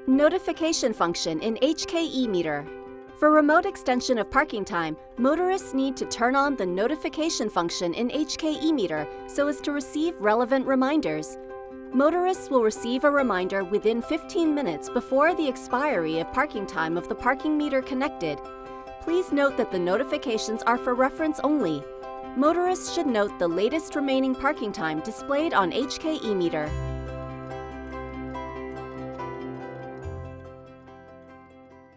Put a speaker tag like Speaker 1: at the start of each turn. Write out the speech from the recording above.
Speaker 1: Notification function in HKE meter. For remote extension of parking time, motorists need to turn on the notification function in HKE meter so as to receive relevant reminders. Motorists will receive a reminder within 15 minutes before the expiry of parking time of the parking meter connected. Please note that the notifications are for reference only. Motorists should note the latest remaining parking time displayed on HKE meter.